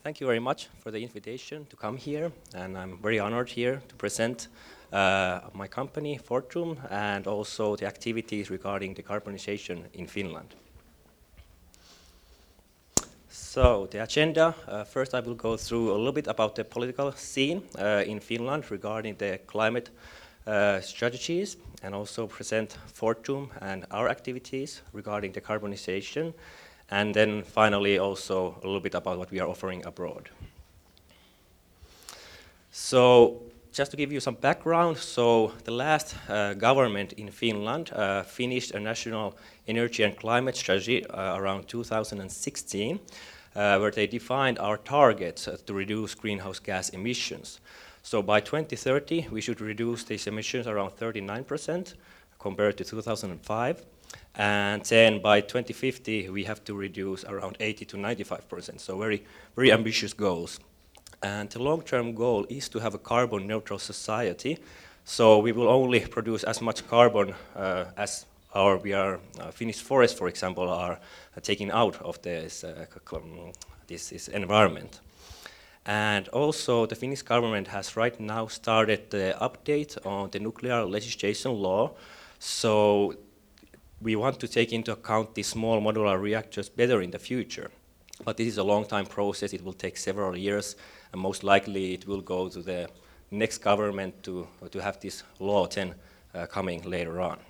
Thank you very much for the invitation to come here, and I'm very honored here to present my company, Fortum, and also the activities regarding decarbonization in Finland. So the agenda, first I will go through a little bit about the political scene in Finland regarding the climate strategies, and also present Fortum and our activities regarding decarbonization. And then finally also a little bit about what we are offering abroad. So just to give you some background, so the last government in Finland finished a national energy and climate strategy around 2016, where they defined our targets to reduce greenhouse gas emissions. So by 2030, we should reduce these emissions around 39% compared to 2005. And then by 2050, we have to reduce around 80 to 95%. So very, very ambitious goals. And the long-term goal is to have a carbon neutral society. So we will only produce as much carbon as Finnish forests, for example, are taking out of this environment. And also the Finnish government has right now started the update on the nuclear legislation law. So we want to take into account these small modular reactors better in the future. But this is a long time process. It will take several years, and most likely it will go to the next government to have this law then coming later on.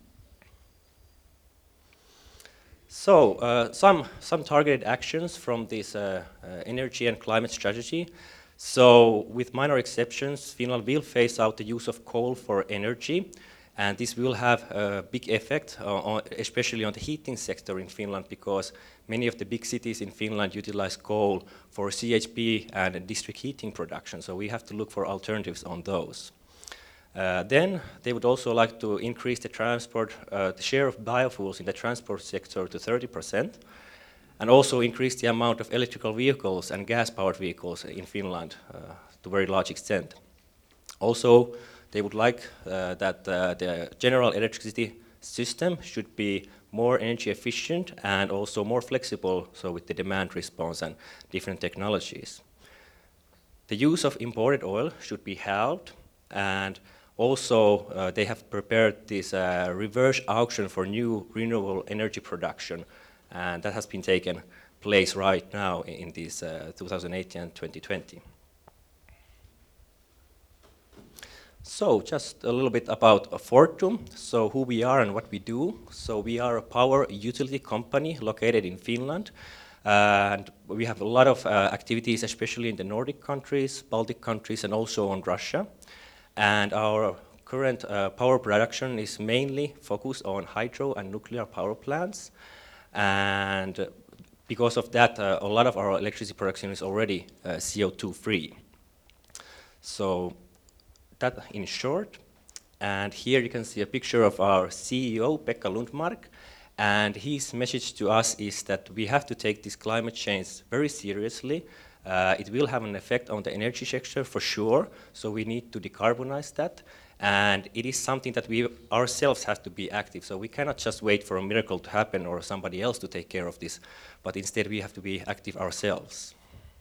So some targeted actions from this energy and climate strategy. So with minor exceptions, Finland will phase out the use of coal for energy. And this will have a big effect, especially on the heating sector in Finland, because many of the big cities in Finland utilize coal for CHP and district heating production. So we have to look for alternatives on those. Then they would also like to increase the share of biofuels in the transport sector to 30%, and also increase the amount of electrical vehicles and gas-powered vehicles in Finland to a very large extent. Also, they would like that the general electricity system should be more energy efficient and also more flexible, so with the demand response and different technologies. The use of imported oil should be halved, and also they have prepared this reverse auction for new renewable energy production, and that has been taken place right now in this 2018 and 2020. So just a little bit about Fortum, so who we are and what we do. So we are a power utility company located in Finland, and we have a lot of activities, especially in the Nordic countries, Baltic countries, and also on Russia. And our current power production is mainly focused on hydro and nuclear power plants. And because of that, a lot of our electricity production is already CO2 free. So that in short. And here you can see a picture of our CEO, Pekka Lundmark. And his message to us is that we have to take this climate change very seriously. It will have an effect on the energy sector for sure, so we need to decarbonize that. And it is something that we ourselves have to be active, so we cannot just wait for a miracle to happen or somebody else to take care of this, but instead we have to be active ourselves.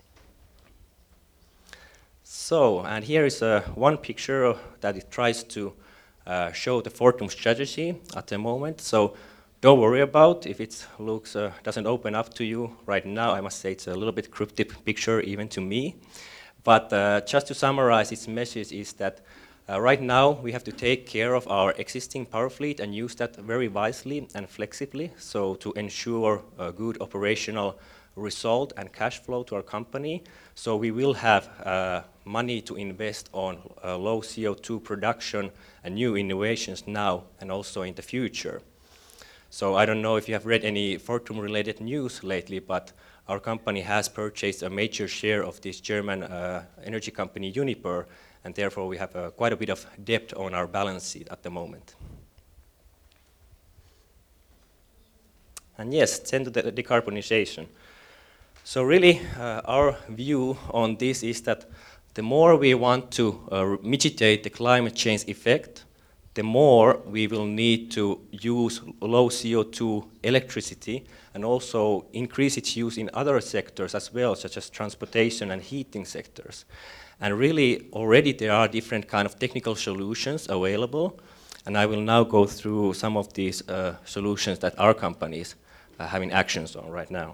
So, and here is one picture that it tries to show the Fortum strategy at the moment. So don't worry about if it doesn't open up to you right now. I must say it's a little bit cryptic picture even to me. But just to summarize, its message is that right now we have to take care of our existing power fleet and use that very wisely and flexibly, so to ensure a good operational result and cash flow to our company. So we will have money to invest on low CO2 production and new innovations now and also in the future. So I don't know if you have read any Fortum related news lately, but our company has purchased a major share of this German energy company Uniper, and therefore we have quite a bit of debt on our balance sheet at the moment. And yes, then to the decarbonization. So really, our view on this is that the more we want to mitigate the climate change effect, the more we will need to use low CO2 electricity and also increase its use in other sectors as well, such as transportation and heating sectors. And really, already there are different kind of technical solutions available, and I will now go through some of these solutions that our companies are having actions on right now.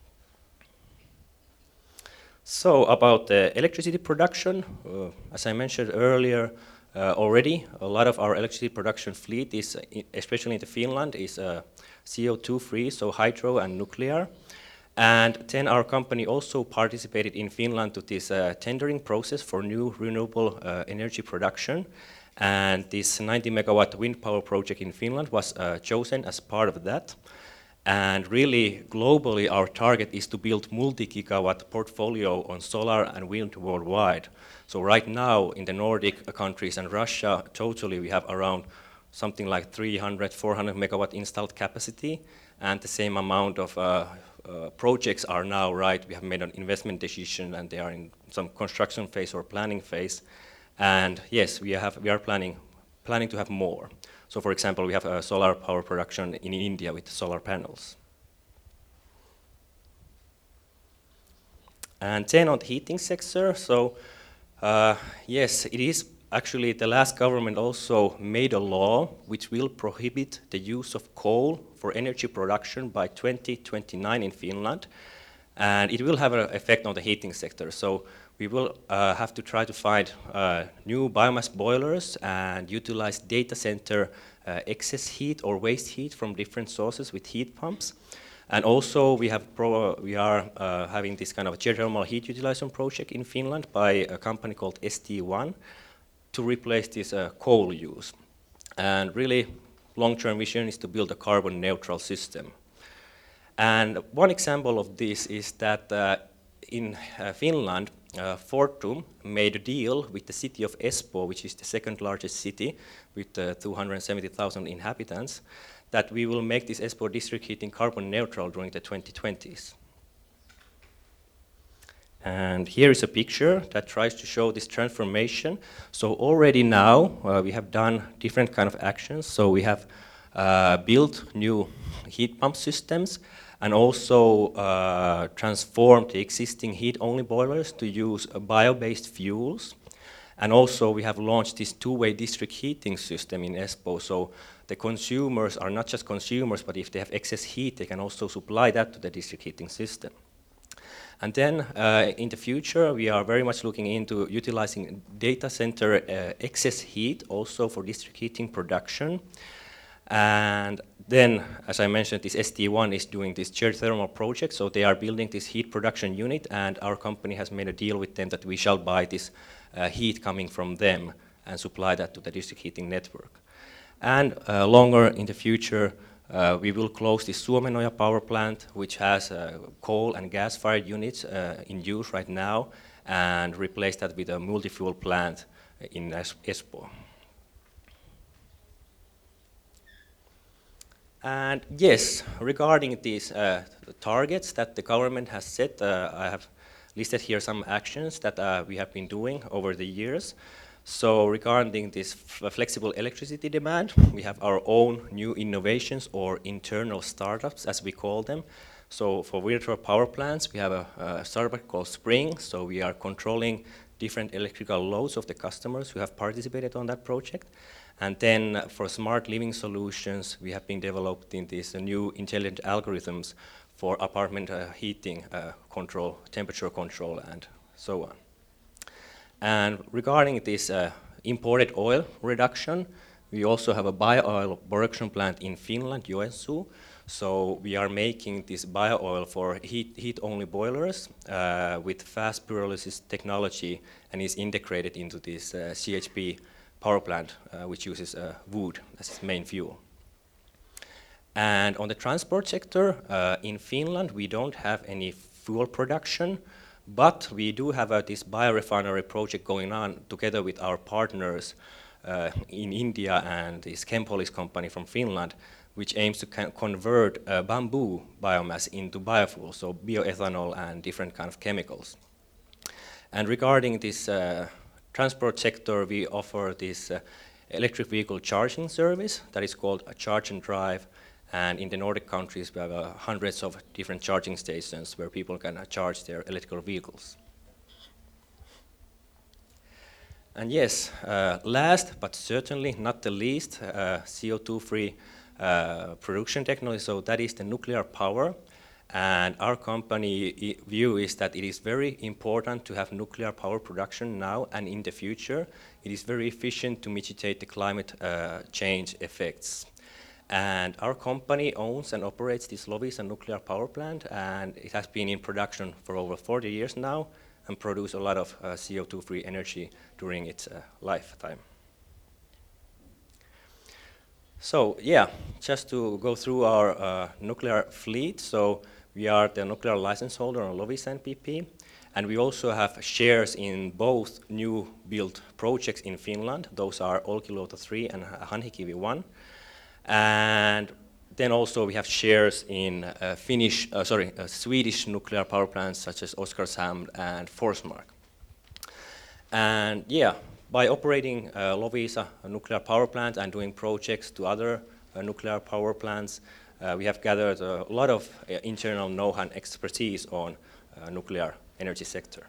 So about the electricity production, as I mentioned earlier, already a lot of our electricity production fleet is, especially in Finland, is CO2 free, so hydro and nuclear. And then our company also participated in Finland to this tendering process for new renewable energy production. And this 90 megawatt wind power project in Finland was chosen as part of that. And really, globally, our target is to build multi-gigawatt portfolio on solar and wind worldwide. So right now, in the Nordic countries and Russia, totally we have around something like 300, 400 megawatt installed capacity, and the same amount of projects are now, right, we have made an investment decision and they are in some construction phase or planning phase. And yes, we are planning to have more. So for example, we have a solar power production in India with solar panels. And then on the heating sector, so yes, it is actually the last government also made a law which will prohibit the use of coal for energy production by 2029 in Finland. And it will have an effect on the heating sector. So we will have to try to find new biomass boilers and utilize data center excess heat or waste heat from different sources with heat pumps. And also we are having this kind of geothermal heat utilization project in Finland by a company called ST1 to replace this coal use. And really long-term vision is to build a carbon neutral system. And one example of this is that in Finland, Fortum made a deal with the city of Espoo, which is the second largest city with 270,000 inhabitants, that we will make this Espoo district heating carbon neutral during the 2020s. And here is a picture that tries to show this transformation. So already now we have done different kind of actions. So we have built new heat pump systems and also transformed the existing heat-only boilers to use bio-based fuels. And also we have launched this two-way district heating system in Espoo. So the consumers are not just consumers, but if they have excess heat, they can also supply that to the district heating system. And then in the future, we are very much looking into utilizing data center excess heat also for district heating production. And then, as I mentioned, this ST1 is doing this geothermal project, so they are building this heat production unit, and our company has made a deal with them that we shall buy this heat coming from them and supply that to the district heating network. And longer in the future, we will close the Suomenoja power plant, which has coal and gas-fired units in use right now, and replace that with a multi-fuel plant in Espoo. And yes, regarding these targets that the government has set, I have listed here some actions that we have been doing over the years. So regarding this flexible electricity demand, we have our own new innovations or internal startups, as we call them. So for virtual power plants, we have a startup called Spring. So we are controlling different electrical loads of the customers who have participated on that project. And then for smart living solutions, we have been developing these new intelligent algorithms for apartment heating control, temperature control, and so on. And regarding this imported oil reduction, we also have a bio-oil production plant in Finland, Joensuu. So we are making this bio-oil for heat-only boilers with fast pyrolysis technology, and is integrated into this CHP power plant, which uses wood as its main fuel. And on the transport sector, in Finland, we don't have any fuel production, but we do have this biorefinery project going on together with our partners in India and this Chempolis company from Finland, which aims to convert bamboo biomass into biofuel, so bioethanol and different kind of chemicals. And regarding this transport sector, we offer this electric vehicle charging service that is called a Charge and Drive. And in the Nordic countries, we have hundreds of different charging stations where people can charge their electrical vehicles. And yes, last but certainly not the least, CO2-free production technology, so that is the nuclear power. And our company view is that it is very important to have nuclear power production now and in the future. It is very efficient to mitigate the climate change effects. And our company owns and operates this Loviisa nuclear power plant, and it has been in production for over 40 years now and produce a lot of CO2-free energy during its lifetime. So yeah, just to go through our nuclear fleet. So we are the nuclear license holder on Loviisa NPP, and we also have shares in both new build projects in Finland. Those are Olkiluoto 3 and Hanhikivi 1. And then also we have shares in Swedish nuclear power plants such as Oskarshamn and Forsmark. And yeah, by operating Loviisa nuclear power plant and doing projects to other nuclear power plants, we have gathered a lot of internal know-how and expertise on nuclear energy sector.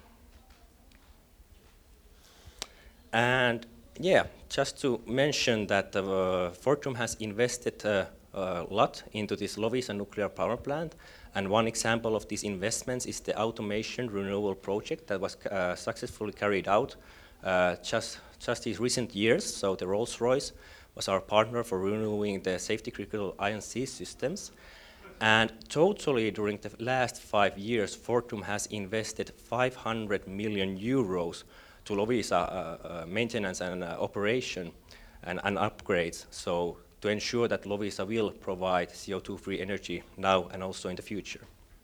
And yeah, just to mention that Fortum has invested a lot into this Loviisa nuclear power plant, and one example of these investments is the automation renewal project that was successfully carried out just these recent years. So the Rolls-Royce was our partner for renewing the safety critical I&C systems. And totally during the last 5 years, Fortum has invested 500 million euros to Loviisa maintenance and operation and upgrades, so to ensure that Loviisa will provide CO2-free energy now and also in the future.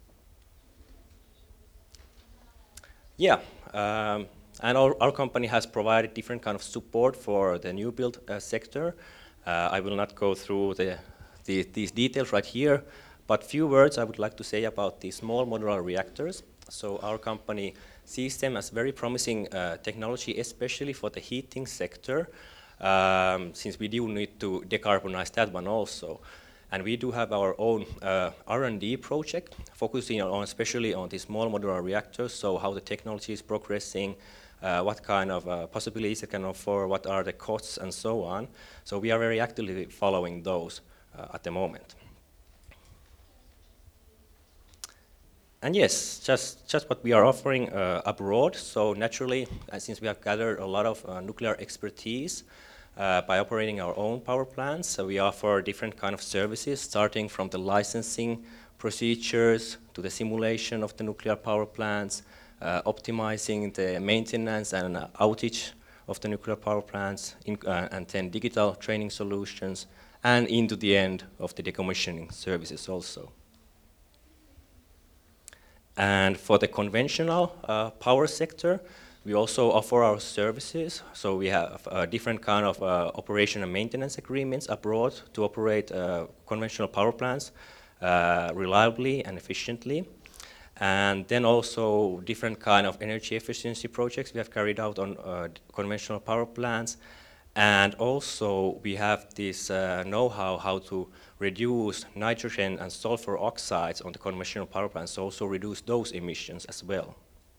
Yeah, and our company has provided different kind of support for the new build sector. I will not go through these details right here, but few words I would like to say about the small modular reactors. So our company sees them as very promising technology, especially for the heating sector, since we do need to decarbonize that one also. And we do have our own R&D project focusing on especially on the small modular reactors, so how the technology is progressing, what kind of possibilities it can offer, what are the costs and so on. So we are very actively following those at the moment. And yes, just what we are offering abroad. So naturally, since we have gathered a lot of nuclear expertise by operating our own power plants, so we offer different kind of services, starting from the licensing procedures to the simulation of the nuclear power plants, optimizing the maintenance and outage of the nuclear power plants, and then digital training solutions, and into the end of the decommissioning services also. And for the conventional power sector, we also offer our services. So we have different kind of operation and maintenance agreements abroad to operate conventional power plants reliably and efficiently. And then also different kind of energy efficiency projects we have carried out on conventional power plants. And also we have this know-how how to reduce nitrogen and sulfur oxides on the conventional power plants, so also reduce those emissions as well.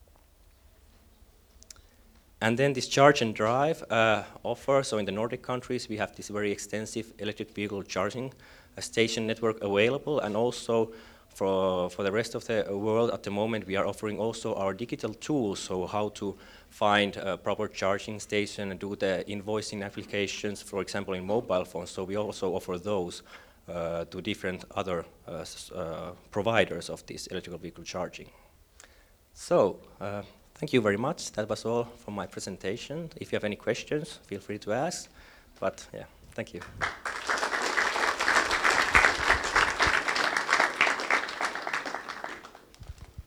And then this charge and drive offer, so in the Nordic countries we have this very extensive electric vehicle charging station network available, and also for the rest of the world at the moment we are offering also our digital tools, so how to find a proper charging station and do the invoicing applications, for example in mobile phones. So we also offer those to different other providers of this electrical vehicle charging. So thank you very much. That was all from my presentation. If you have any questions, feel free to ask. But yeah, thank you.